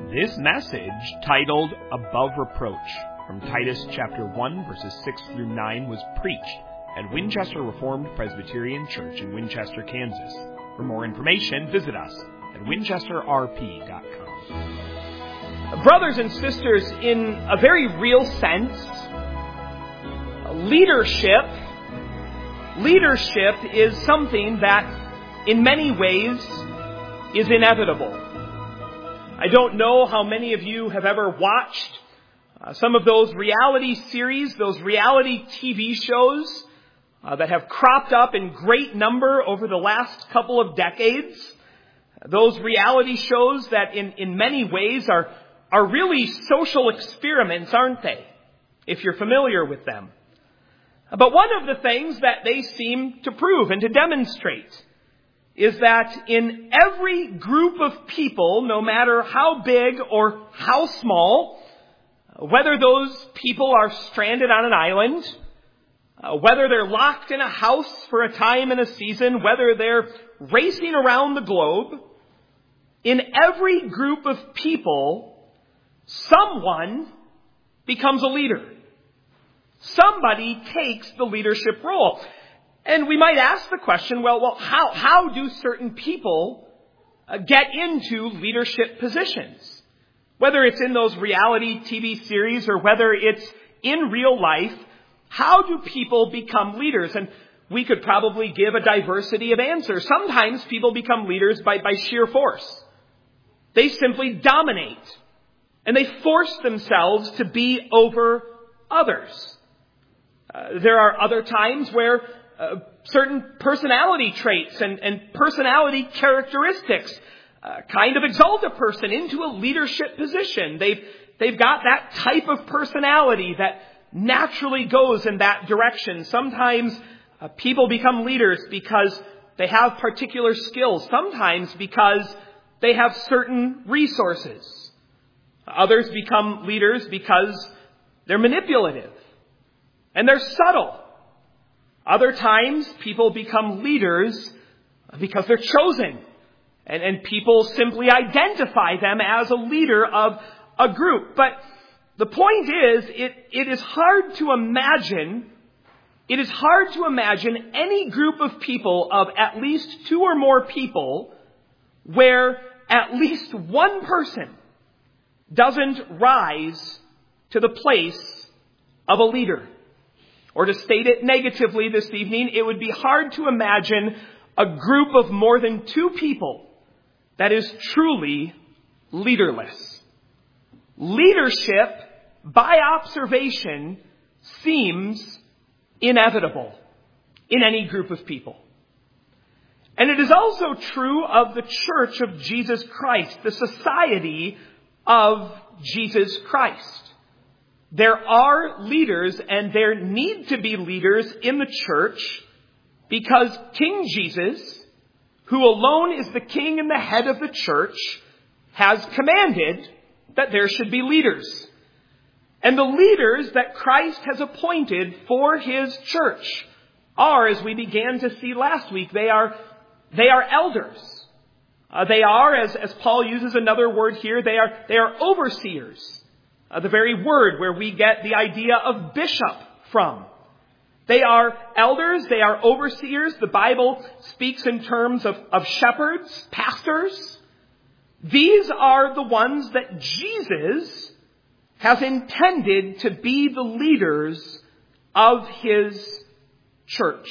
This message, titled Above Reproach, from Titus chapter 1, verses 6 through 9, was preached at Winchester Reformed Presbyterian Church in Winchester, Kansas. For more information, visit us at winchesterrp.com. Brothers and sisters, in a very real sense, leadership is something that, in many ways, is inevitable. I don't know how many of you have ever watched some of those reality series, those reality TV shows that have cropped up in great number over the last couple of decades. Those reality shows that in many ways are really social experiments, aren't they? If you're familiar with them. But one of the things that they seem to prove and to demonstrate is that in every group of people, no matter how big or how small, whether those people are stranded on an island, whether they're locked in a house for a time in a season, whether they're racing around the globe, in every group of people, someone becomes a leader. Somebody takes the leadership role. And we might ask the question, well, how do certain people get into leadership positions? Whether it's in those reality TV series or whether it's in real life, how do people become leaders? And we could probably give a diversity of answers. Sometimes people become leaders by sheer force. They simply dominate. And they force themselves to be over others. There are other times where certain personality traits and personality characteristics kind of exalt a person into a leadership position. They've got that type of personality that naturally goes in that direction. Sometimes people become leaders because they have particular skills. Sometimes because they have certain resources. Others become leaders because they're manipulative and they're subtle. Other times, people become leaders because they're chosen. And people simply identify them as a leader of a group. But the point is, it is hard to imagine any group of people of at least two or more people where at least one person doesn't rise to the place of a leader. Or to state it negatively this evening, it would be hard to imagine a group of more than two people that is truly leaderless. Leadership, by observation, seems inevitable in any group of people. And it is also true of the Church of Jesus Christ, the society of Jesus Christ. There are leaders and there need to be leaders in the church because King Jesus, who alone is the king and the head of the church, has commanded that there should be leaders. And the leaders that Christ has appointed for his church are, as we began to see last week, they are elders. They are, as Paul uses another word here, they are overseers. The very word where we get the idea of bishop from. They are elders, they are overseers. The Bible speaks in terms of shepherds, pastors. These are the ones that Jesus has intended to be the leaders of his church.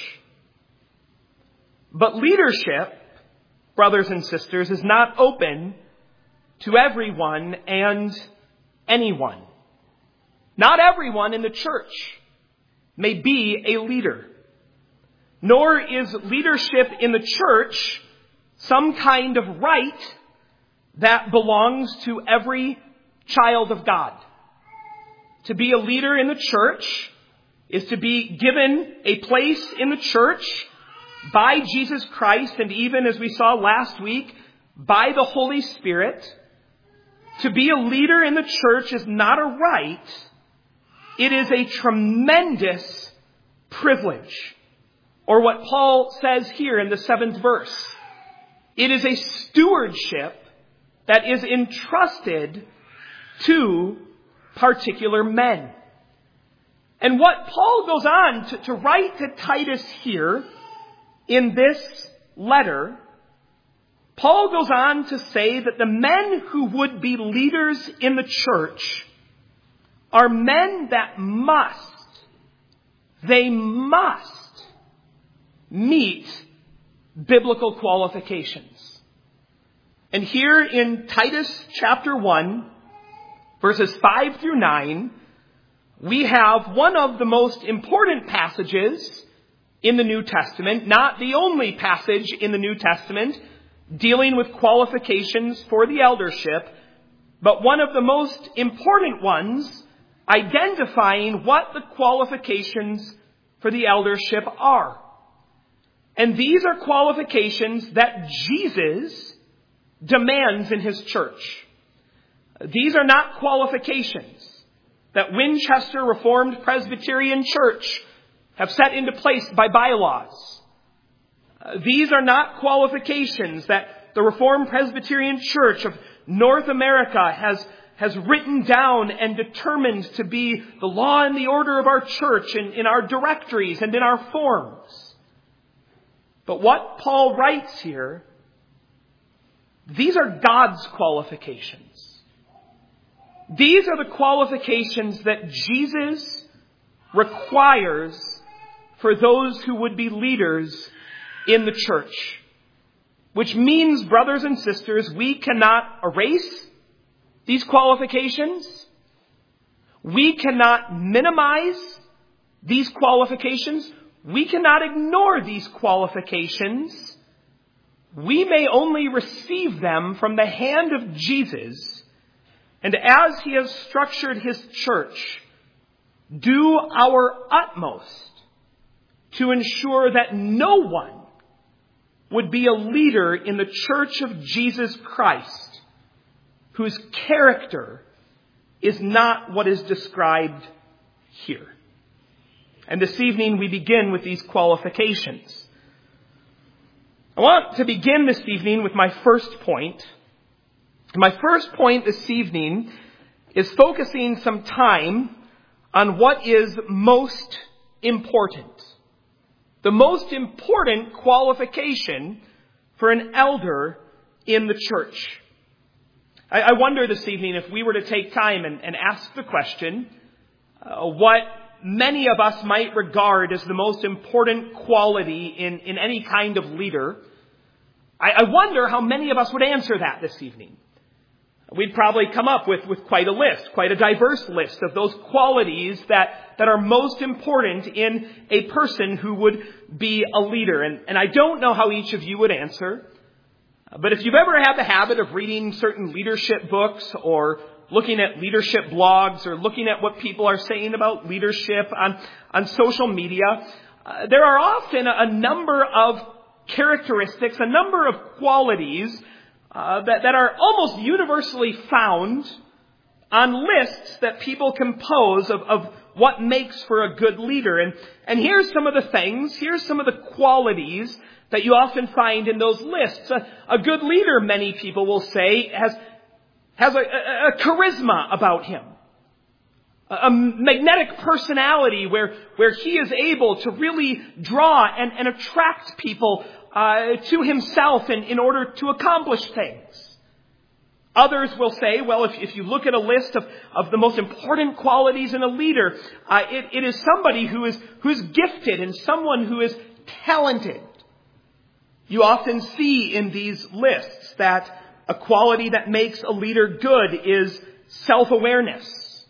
But leadership, brothers and sisters, is not open to everyone and anyone. Not everyone in the church may be a leader. Nor is leadership in the church some kind of right that belongs to every child of God. To be a leader in the church is to be given a place in the church by Jesus Christ, and even as we saw last week, by the Holy Spirit. To be a leader in the church is not a right. It is a tremendous privilege. Or what Paul says here in the 7th verse. It is a stewardship that is entrusted to particular men. And what Paul goes on to write to Titus here in this letter, Paul goes on to say that the men who would be leaders in the church are men that must meet biblical qualifications. And here in Titus chapter 1, verses 5 through 9, we have one of the most important passages in the New Testament, not the only passage in the New Testament dealing with qualifications for the eldership, but one of the most important ones identifying what the qualifications for the eldership are. And these are qualifications that Jesus demands in his church. These are not qualifications that Winchester Reformed Presbyterian Church have set into place by bylaws. These are not qualifications that the Reformed Presbyterian Church of North America has written down and determined to be the law and the order of our church in our directories and in our forms. But what Paul writes here, these are God's qualifications. These are the qualifications that Jesus requires for those who would be leaders in the church. Which means, brothers and sisters, we cannot erase these qualifications. We cannot minimize these qualifications. We cannot ignore these qualifications. We may only receive them from the hand of Jesus. And as he has structured his church, do our utmost to ensure that no one would be a leader in the church of Jesus Christ whose character is not what is described here. And this evening we begin with these qualifications. I want to begin this evening with my first point. My first point this evening is focusing some time on what is most important. The most important qualification for an elder in the church. I wonder this evening if we were to take time and ask the question, what many of us might regard as the most important quality in any kind of leader. I wonder how many of us would answer that this evening. We'd probably come up with quite a list, quite a diverse list of those qualities that are most important in a person who would be a leader. And I don't know how each of you would answer, but if you've ever had the habit of reading certain leadership books or looking at leadership blogs or looking at what people are saying about leadership on social media, there are often a number of characteristics, a number of qualities that are almost universally found on lists that people compose of what makes for a good leader. And here's some of the things, here's some of the qualities that you often find in those lists. A good leader, many people will say, has a charisma about him. A magnetic personality where he is able to really draw and attract people to himself in order to accomplish things. Others will say, well, if you look at a list of the most important qualities in a leader, it is somebody who is gifted and someone who is talented. You often see in these lists that a quality that makes a leader good is self-awareness.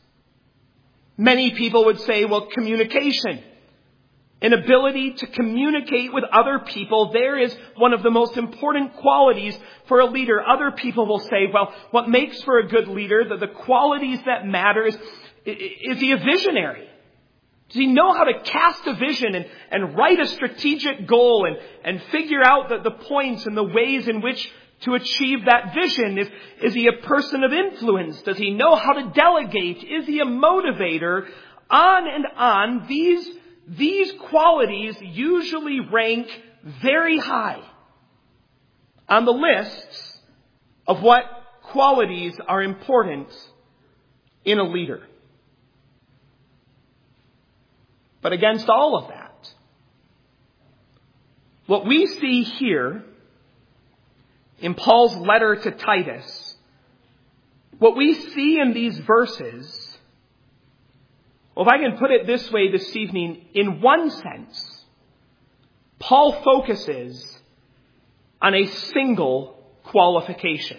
Many people would say, well, communication. An ability to communicate with other people, there is one of the most important qualities for a leader. Other people will say, well, what makes for a good leader, the qualities that matter is he a visionary? Does he know how to cast a vision and write a strategic goal and figure out the points and the ways in which to achieve that vision? Is he a person of influence? Does he know how to delegate? Is he a motivator? On and on. These qualities usually rank very high on the lists of what qualities are important in a leader. But against all of that, what we see here in Paul's letter to Titus, what we see in these verses, well, if I can put it this way this evening, in one sense, Paul focuses on a single qualification.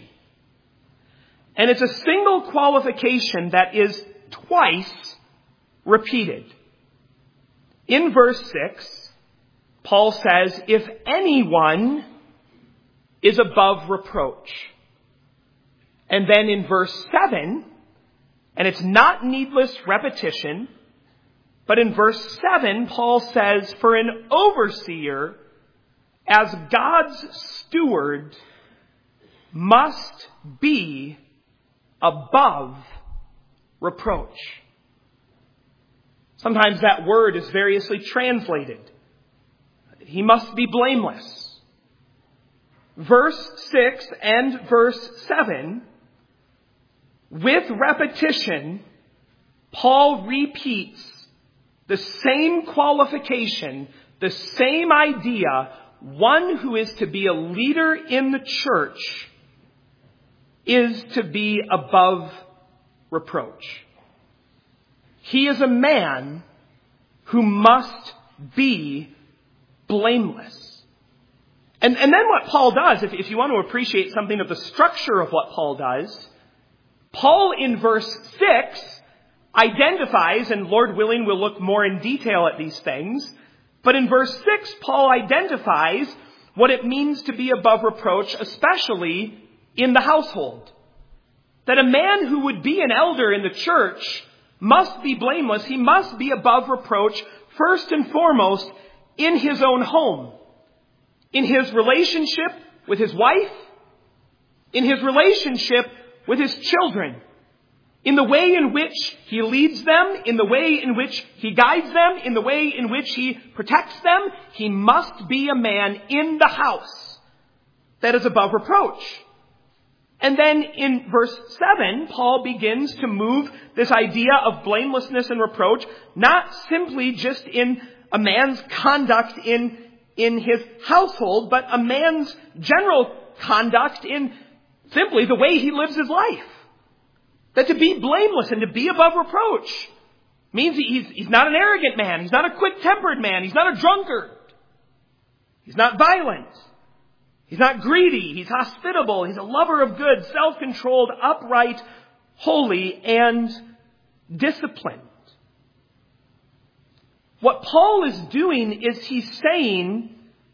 And it's a single qualification that is twice repeated. In verse 6, Paul says, if anyone is above reproach. And then in verse 7, and it's not needless repetition, but in verse 7, Paul says, for an overseer, as God's steward, must be above reproach. Sometimes that word is variously translated. He must be blameless. Verse 6 and verse 7, with repetition, Paul repeats the same qualification, the same idea. One who is to be a leader in the church is to be above reproach. He is a man who must be blameless. And then what Paul does, if you want to appreciate something of the structure of what Paul does, Paul in verse 6 identifies, and Lord willing we'll look more in detail at these things, but in verse 6 Paul identifies what it means to be above reproach, especially in the household. That a man who would be an elder in the church must be blameless. He must be above reproach, first and foremost, in his own home. In his relationship with his wife. In his relationship with his children. In the way in which he leads them. In the way in which he guides them. In the way in which he protects them. He must be a man in the house that is above reproach. And then in verse 7, Paul begins to move this idea of blamelessness and reproach, not simply just in a man's conduct in his household, but a man's general conduct in simply the way he lives his life. That to be blameless and to be above reproach means he's not an arrogant man. He's not a quick-tempered man. He's not a drunkard. He's not violent. He's not greedy. He's hospitable. He's a lover of good, self-controlled, upright, holy, and disciplined. What Paul is doing is he's saying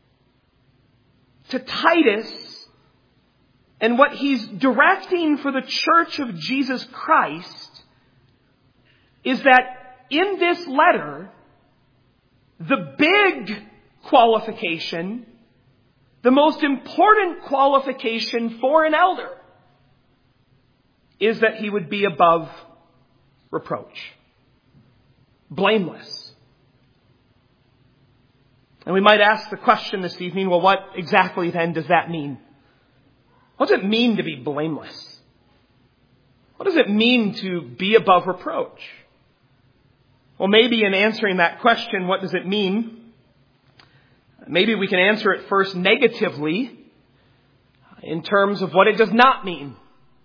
to Titus, and what he's directing for the church of Jesus Christ, is that in this letter, the big qualification, the most important qualification for an elder, is that he would be above reproach. Blameless. And we might ask the question this evening, well, what exactly then does that mean? What does it mean to be blameless? What does it mean to be above reproach? Well, maybe in answering that question, what does it mean? Maybe we can answer it first negatively in terms of what it does not mean.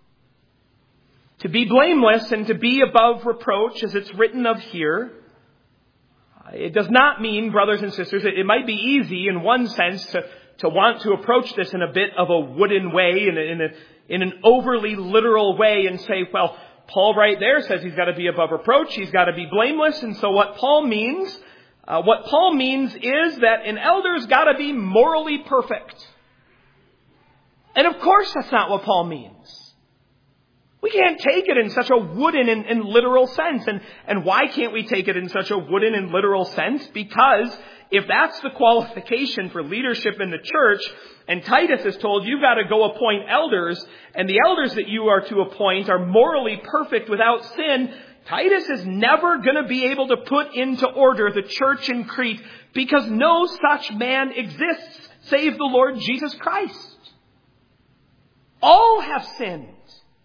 To be blameless and to be above reproach, as it's written of here, it does not mean, brothers and sisters, it might be easy in one sense to want to approach this in a bit of a wooden way, in an overly literal way, and say, well, Paul right there says he's got to be above reproach, he's got to be blameless, and so what Paul means is that an elder's got to be morally perfect. And of course that's not what Paul means. We can't take it in such a wooden and literal sense. And why can't we take it in such a wooden and literal sense? Because if that's the qualification for leadership in the church, and Titus is told you've got to go appoint elders, and the elders that you are to appoint are morally perfect without sin, Titus is never going to be able to put into order the church in Crete, because no such man exists save the Lord Jesus Christ. All have sinned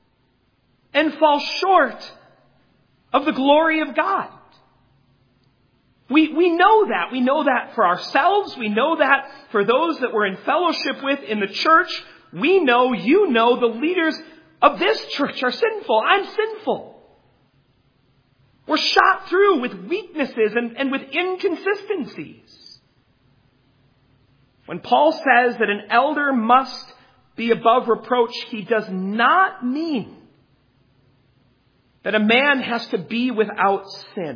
and fall short of the glory of God. We know that. We know that for ourselves. We know that for those that we're in fellowship with in the church. We know, you know, the leaders of this church are sinful. I'm sinful. We're shot through with weaknesses and with inconsistencies. When Paul says that an elder must be above reproach, he does not mean that a man has to be without sin.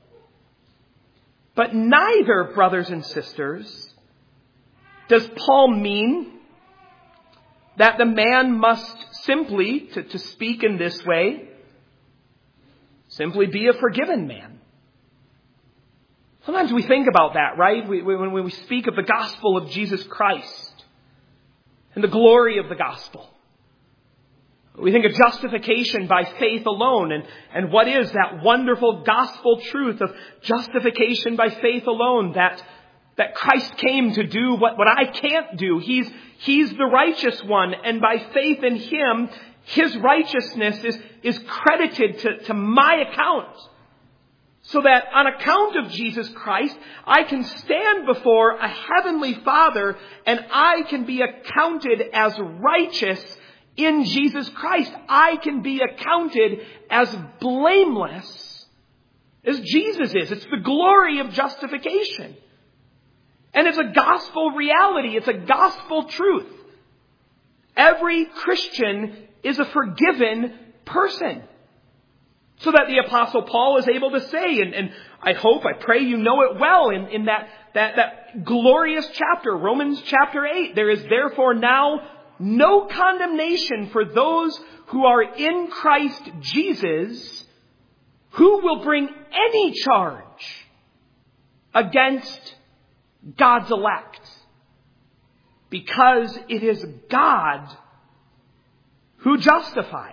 But neither, brothers and sisters, does Paul mean that the man must simply, to speak in this way, simply be a forgiven man. Sometimes we think about that, right? When we speak of the gospel of Jesus Christ and the glory of the gospel. We think of justification by faith alone. And what is that wonderful gospel truth of justification by faith alone? That Christ came to do what I can't do. He's the righteous one. And by faith in Him, His righteousness is credited to my account. So that on account of Jesus Christ, I can stand before a heavenly Father and I can be accounted as righteous in Jesus Christ. I can be accounted as blameless as Jesus is. It's the glory of justification. And it's a gospel reality. It's a gospel truth. Every Christian is a forgiven person. So that the Apostle Paul is able to say, and I pray you know it well in that glorious chapter, Romans chapter 8, there is therefore now no condemnation for those who are in Christ Jesus, who will bring any charge against God's elect. Because it is God who justifies.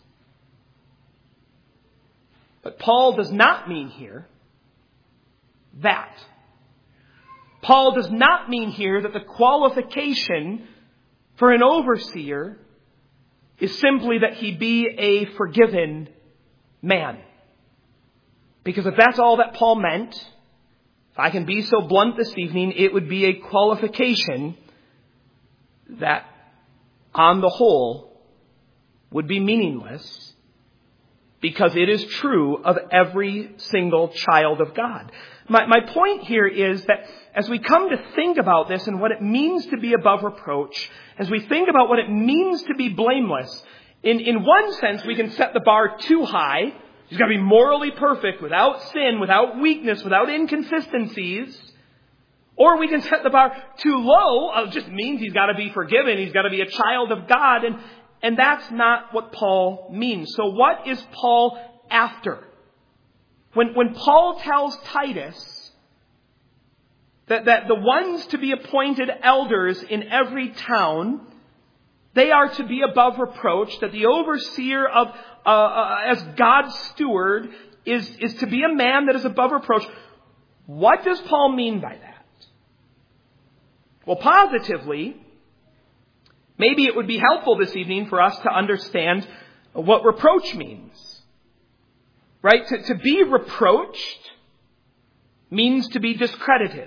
But Paul does not mean here that. Paul does not mean here that the qualification for an overseer is simply that he be a forgiven man. Because if that's all that Paul meant, if I can be so blunt this evening, it would be a qualification that, on the whole, would be meaningless, because it is true of every single child of God. My point here is that as we come to think about this and what it means to be above reproach, as we think about what it means to be blameless, in one sense we can set the bar too high. He's got to be morally perfect, without sin, without weakness, without inconsistencies. Or we can set the bar too low. It just means he's got to be forgiven. He's got to be a child of God. And that's not what Paul means. So what is Paul after? When Paul tells Titus that the ones to be appointed elders in every town, they are to be above reproach, that the overseer of as God's steward is to be a man that is above reproach. What does Paul mean by that? Well, positively, maybe it would be helpful this evening for us to understand what reproach means. Right? To be reproached means to be discredited.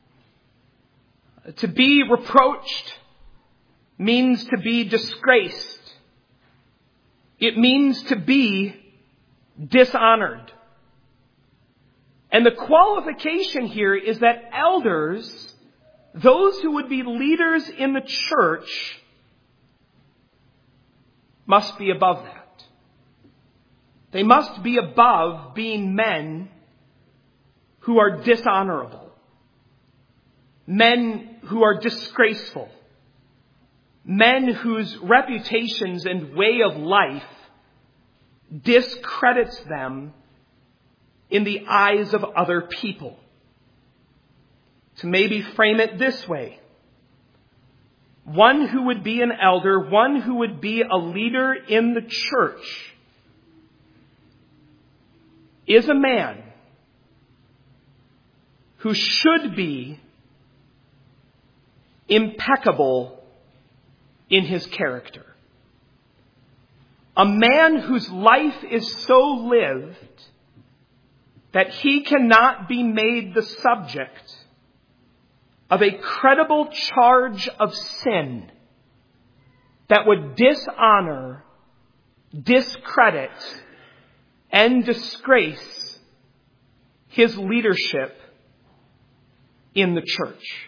To be reproached means to be disgraced. It means to be dishonored. And the qualification here is that elders, those who would be leaders in the church, must be above that. They must be above being men who are dishonorable, men who are disgraceful, men whose reputations and way of life discredits them in the eyes of other people. To maybe frame it this way: one who would be an elder, one who would be a leader in the church, is a man who should be impeccable in his character, A man whose life is so lived that he cannot be made the subject of a credible charge of sin that would dishonor, discredit, and disgrace his leadership in the church.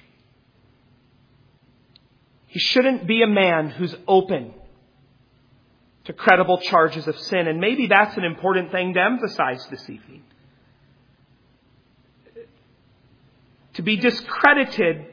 He shouldn't be a man who's open to credible charges of sin. And maybe that's an important thing to emphasize this evening. To be discredited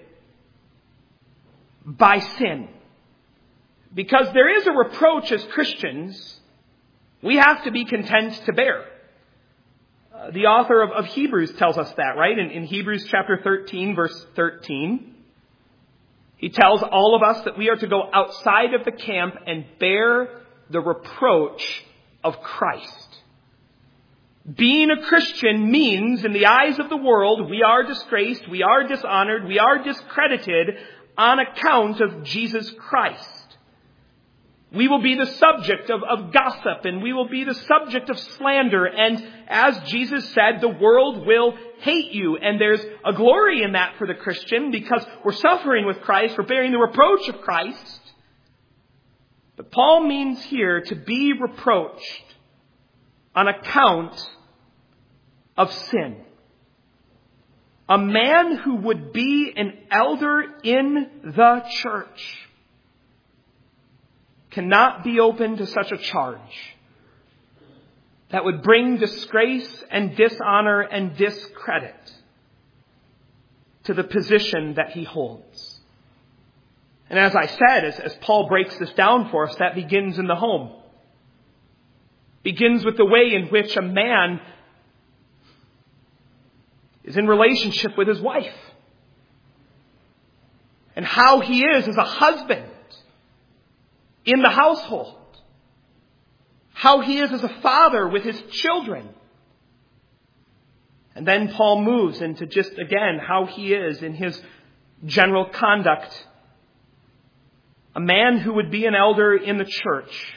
by sin. Because there is a reproach as Christians we have to be content to bear. The author of Hebrews tells us that, right? In Hebrews chapter 13, verse 13, he tells all of us that we are to go outside of the camp and bear the reproach of Christ. Being a Christian means, in the eyes of the world, we are disgraced, we are dishonored, we are discredited on account of Jesus Christ. We will be the subject of gossip, and we will be the subject of slander. And as Jesus said, the world will hate you. And there's a glory in that for the Christian, because we're suffering with Christ, we're bearing the reproach of Christ. But Paul means here to be reproached on account of sin. A man who would be an elder in the church cannot be open to such a charge that would bring disgrace and dishonor and discredit to the position that he holds. And as I said, as Paul breaks this down for us, that begins in the home. Begins with the way in which a man is in relationship with his wife. And how he is as a husband in the household. How he is as a father with his children. And then Paul moves into just, again, how he is in his general conduct. A man who would be an elder in the church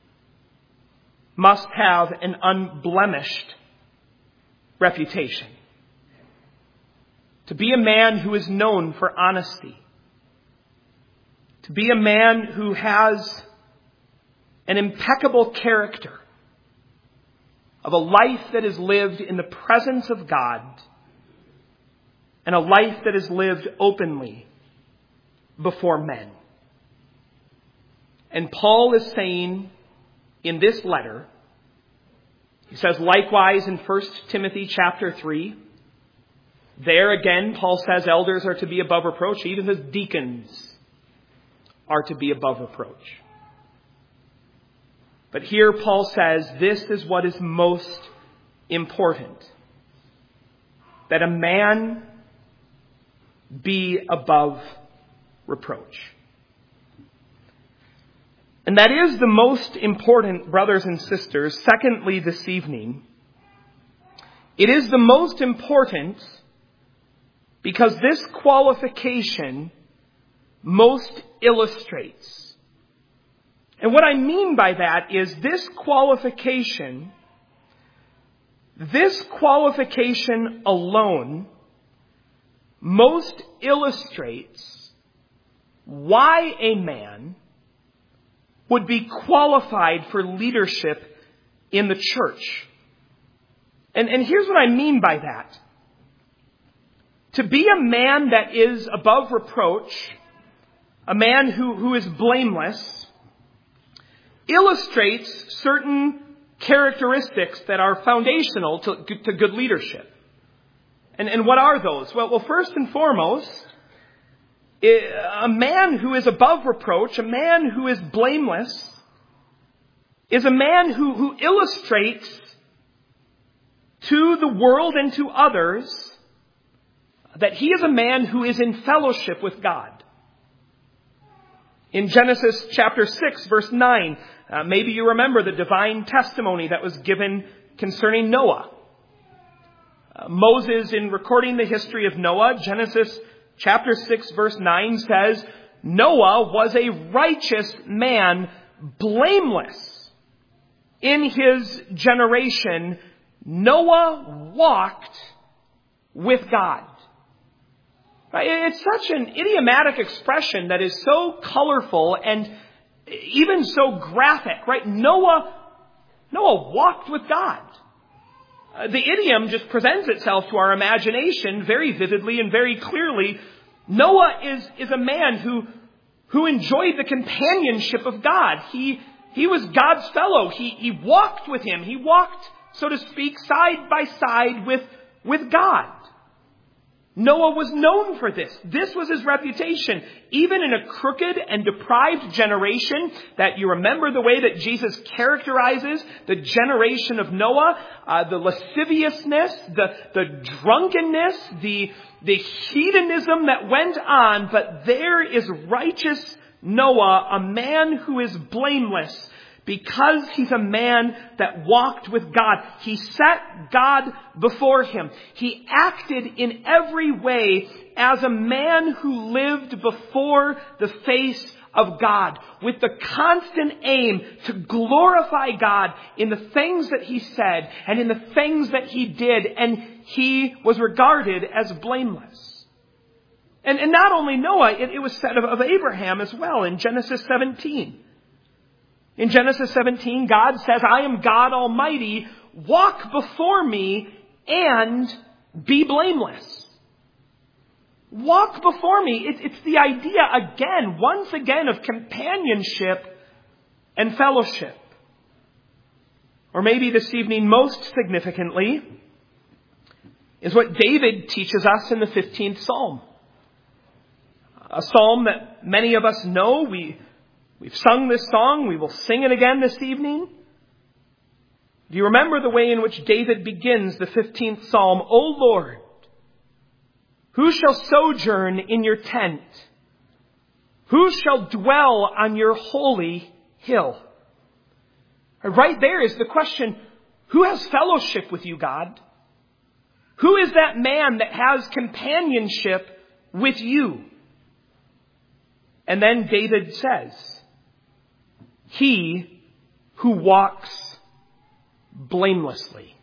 must have an unblemished reputation. To be a man who is known for honesty. To be a man who has an impeccable character of a life that is lived in the presence of God and a life that is lived openly before men. And Paul is saying in this letter, he says likewise in 1 Timothy chapter 3, there again Paul says elders are to be above reproach, even as deacons are to be above reproach. But here Paul says this is what is most important. That a man be above reproach. And that is the most important, brothers and sisters. Secondly, this evening, it is the most important because this qualification most illustrates. And what I mean by that is this qualification alone most illustrates why a man would be qualified for leadership in the church. And here's what I mean by that. To be a man that is above reproach, a man who is blameless, illustrates certain characteristics that are foundational to good leadership. And what are those? Well, first and foremost, a man who is above reproach, a man who is blameless, is a man who illustrates to the world and to others that he is a man who is in fellowship with God. In Genesis chapter 6, verse 9, maybe you remember the divine testimony that was given concerning Noah. Moses, in recording the history of Noah, Genesis chapter 6, verse 9 says, Noah was a righteous man, blameless in his generation, Noah walked with God. It's such an idiomatic expression that is so colorful and even so graphic, right? Noah walked with God. The idiom just presents itself to our imagination very vividly and very clearly. Noah is a man who enjoyed the companionship of God. He was God's fellow. He walked with him. He walked, so to speak, side by side with God. Noah was known for this. This was his reputation. Even in a crooked and deprived generation, that you remember the way that Jesus characterizes the generation of Noah, the lasciviousness, the drunkenness, the hedonism that went on, but there is righteous Noah, a man who is blameless, because he's a man that walked with God. He set God before him. He acted in every way as a man who lived before the face of God, with the constant aim to glorify God in the things that he said and in the things that he did. And he was regarded as blameless. And not only Noah, it was said of Abraham as well in Genesis 17. In Genesis 17, God says, I am God Almighty, walk before me and be blameless. Walk before me. It's the idea once again, of companionship and fellowship. Or maybe this evening, most significantly, is what David teaches us in the 15th Psalm. A psalm that many of us know. We've sung this song. We will sing it again this evening. Do you remember the way in which David begins the 15th Psalm? O Lord, who shall sojourn in your tent? Who shall dwell on your holy hill? Right there is the question, who has fellowship with you, God? Who is that man that has companionship with you? And then David says, he who walks blamelessly.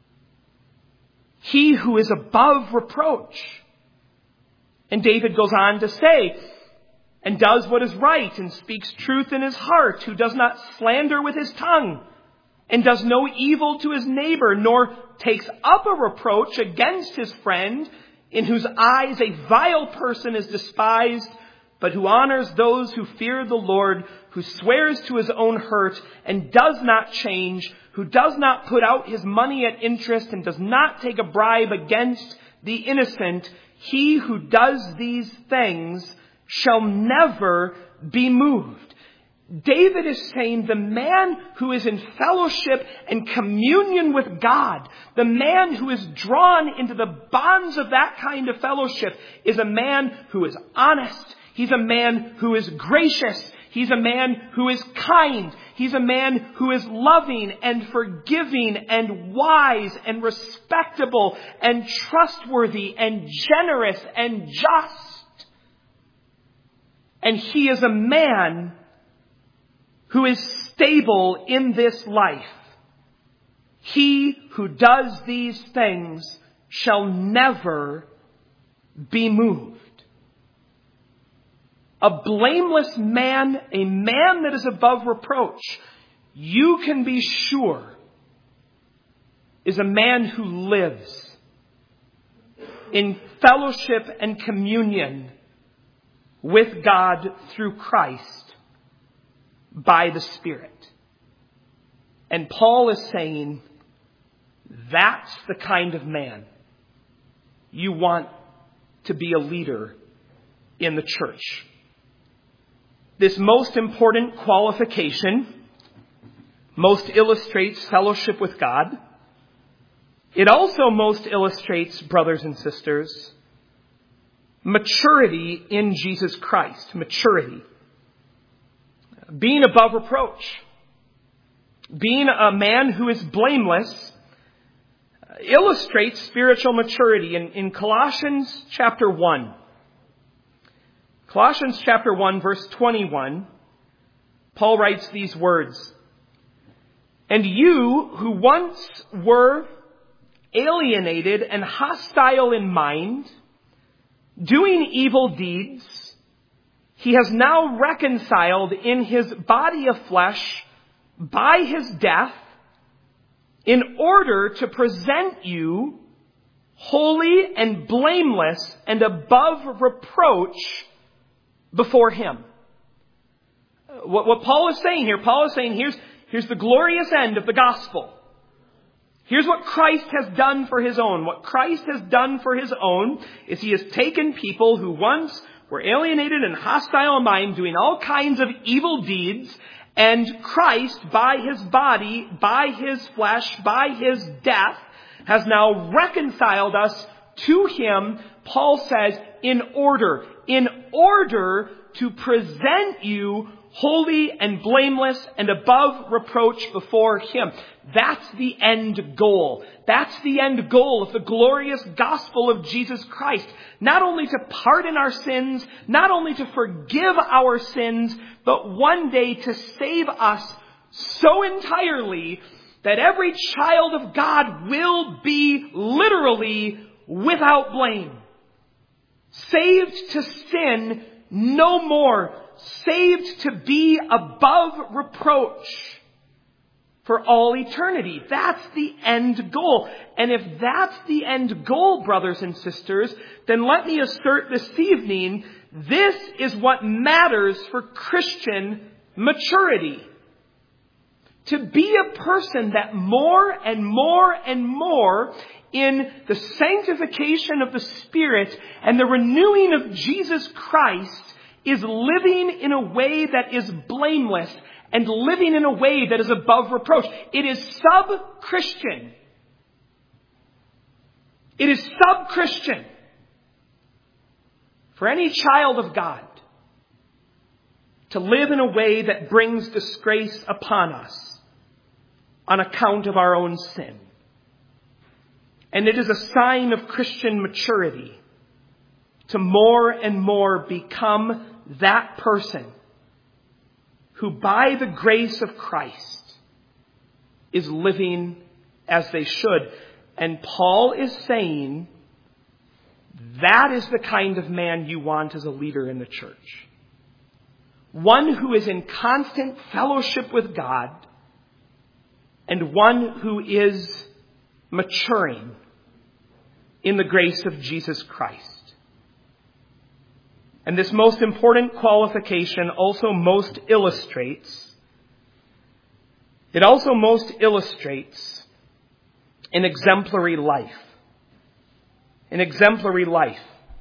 He who is above reproach. And David goes on to say, and does what is right and speaks truth in his heart, who does not slander with his tongue, and does no evil to his neighbor, nor takes up a reproach against his friend, in whose eyes a vile person is despised, but who honors those who fear the Lord, who swears to his own hurt and does not change, who does not put out his money at interest and does not take a bribe against the innocent. He who does these things shall never be moved. David is saying the man who is in fellowship and communion with God, the man who is drawn into the bonds of that kind of fellowship, is a man who is honest. He's a man who is gracious. He's a man who is kind. He's a man who is loving and forgiving and wise and respectable and trustworthy and generous and just. And he is a man who is stable in this life. He who does these things shall never be moved. A blameless man, a man that is above reproach, you can be sure is a man who lives in fellowship and communion with God through Christ by the Spirit. And Paul is saying, that's the kind of man you want to be a leader in the church. This most important qualification most illustrates fellowship with God. It also most illustrates, brothers and sisters, maturity in Jesus Christ. Maturity. Being above reproach. Being a man who is blameless illustrates spiritual maturity. In Colossians chapter 1, Colossians chapter 1, verse 21, Paul writes these words, And you who once were alienated and hostile in mind, doing evil deeds, he has now reconciled in his body of flesh by his death in order to present you holy and blameless and above reproach before him. What Paul is saying here, here's the glorious end of the gospel. Here's what Christ has done for his own. What Christ has done for his own is he has taken people who once were alienated and hostile in mind, doing all kinds of evil deeds, and Christ, by his body, by his flesh, by his death, has now reconciled us to him, Paul says, in order to present you holy and blameless and above reproach before him. That's the end goal. That's the end goal of the glorious gospel of Jesus Christ. Not only to pardon our sins, not only to forgive our sins, but one day to save us so entirely that every child of God will be literally without blame. Saved to sin no more. Saved to be above reproach for all eternity. That's the end goal. And if that's the end goal, brothers and sisters, then let me assert this evening, this is what matters for Christian maturity. To be a person that more and more and more in the sanctification of the Spirit and the renewing of Jesus Christ is living in a way that is blameless and living in a way that is above reproach. It is sub-Christian. It is sub-Christian for any child of God to live in a way that brings disgrace upon us on account of our own sin. And it is a sign of Christian maturity to more and more become that person who by the grace of Christ is living as they should. And Paul is saying that is the kind of man you want as a leader in the church. One who is in constant fellowship with God and one who is maturing in the grace of Jesus Christ. And this most important qualification also most illustrates an exemplary life. An exemplary life.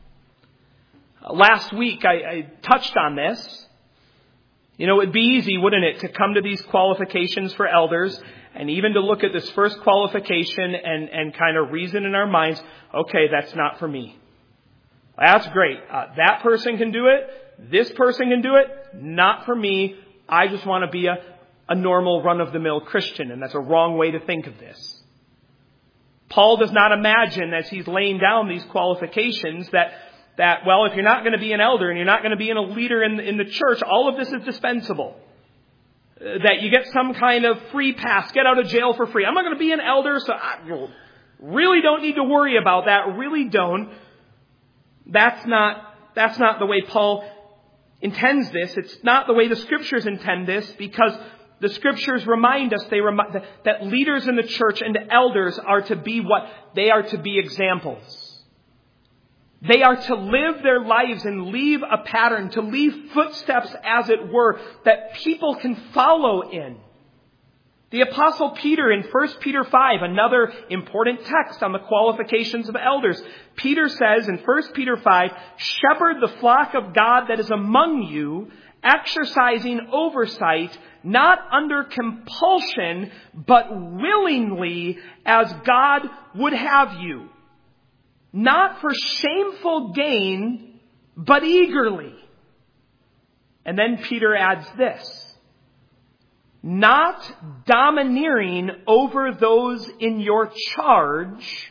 Last week I touched on this. You know, it'd be easy, wouldn't it, to come to these qualifications for elders and even to look at this first qualification and kind of reason in our minds, okay, that's not for me. That's great. That person can do it. This person can do it. Not for me. I just want to be a normal run-of-the-mill Christian. And that's a wrong way to think of this. Paul does not imagine, as he's laying down these qualifications, that well, if you're not going to be an elder and you're not going to be a leader in the church, all of this is dispensable. That you get some kind of free pass, get out of jail for free. I'm not going to be an elder, so I really don't need to worry about that. Really don't. That's not the way Paul intends this. It's not the way the Scriptures intend this, because the Scriptures remind us that leaders in the church and elders are to be what? They are to be examples. They are to live their lives and leave a pattern, to leave footsteps, as it were, that people can follow in. The Apostle Peter in 1 Peter 5, another important text on the qualifications of elders. Peter says in 1 Peter 5, shepherd the flock of God that is among you, exercising oversight, not under compulsion, but willingly, as God would have you. Not for shameful gain, but eagerly. And then Peter adds this. Not domineering over those in your charge,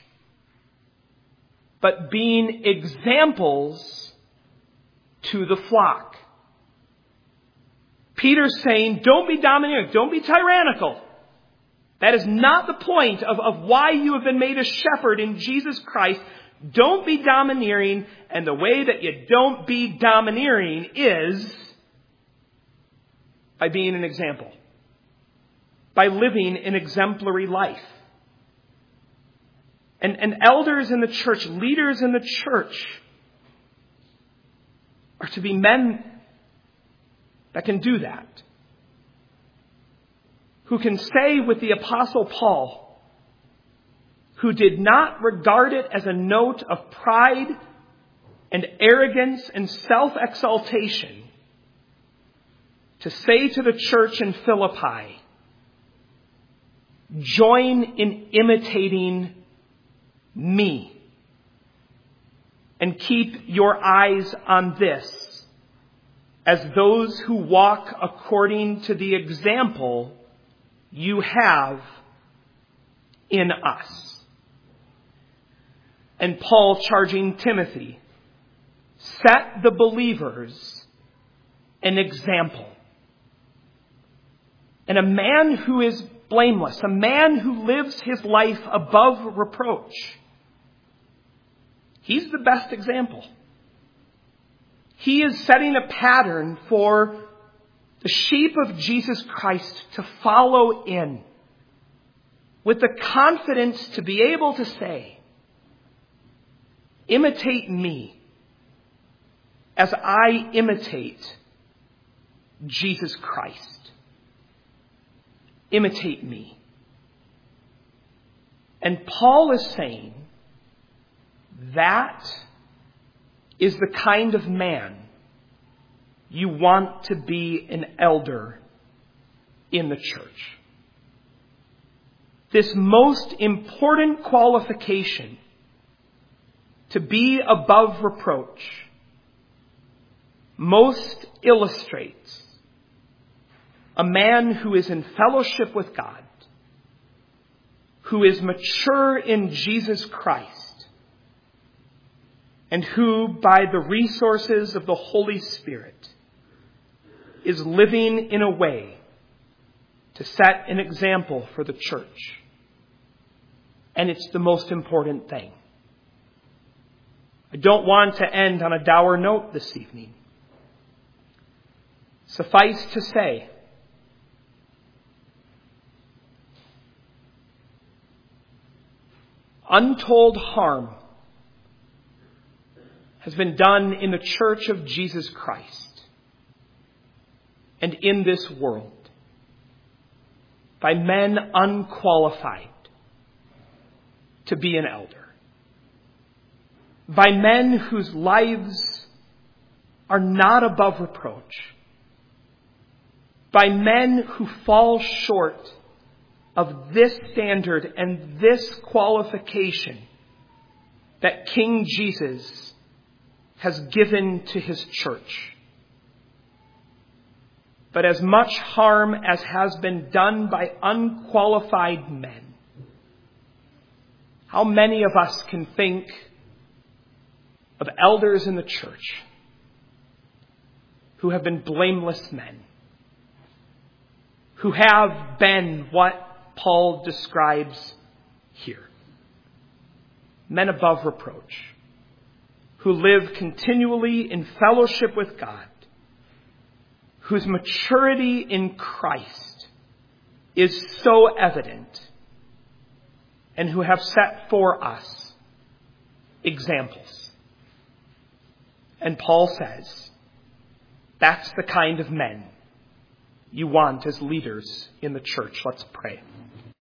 but being examples to the flock. Peter's saying, don't be domineering, don't be tyrannical. That is not the point of why you have been made a shepherd in Jesus Christ. Don't be domineering, and the way that you don't be domineering is by being an example, by living an exemplary life. And elders in the church, leaders in the church, are to be men that can do that. Who can say with the Apostle Paul, who did not regard it as a note of pride and arrogance and self-exaltation, to say to the church in Philippi, join in imitating me and keep your eyes on this as those who walk according to the example you have in us. And Paul charging Timothy, set the believers an example. And a man who is blameless, a man who lives his life above reproach, he's the best example. He is setting a pattern for the sheep of Jesus Christ to follow in, with the confidence to be able to say, imitate me as I imitate Jesus Christ. Imitate me. And Paul is saying that is the kind of man you want to be an elder in the church. This most important qualification, to be above reproach, most illustrates a man who is in fellowship with God, who is mature in Jesus Christ, and who, by the resources of the Holy Spirit, is living in a way to set an example for the church. And it's the most important thing. I don't want to end on a dour note this evening. Suffice to say, untold harm has been done in the church of Jesus Christ and in this world by men unqualified to be an elder, by men whose lives are not above reproach, by men who fall short of this standard and this qualification that King Jesus has given to his church. But as much harm as has been done by unqualified men, how many of us can think of elders in the church who have been blameless men, who have been what Paul describes here, men above reproach, who live continually in fellowship with God, whose maturity in Christ is so evident, and who have set for us examples. And Paul says, that's the kind of men you want as leaders in the church. Let's pray.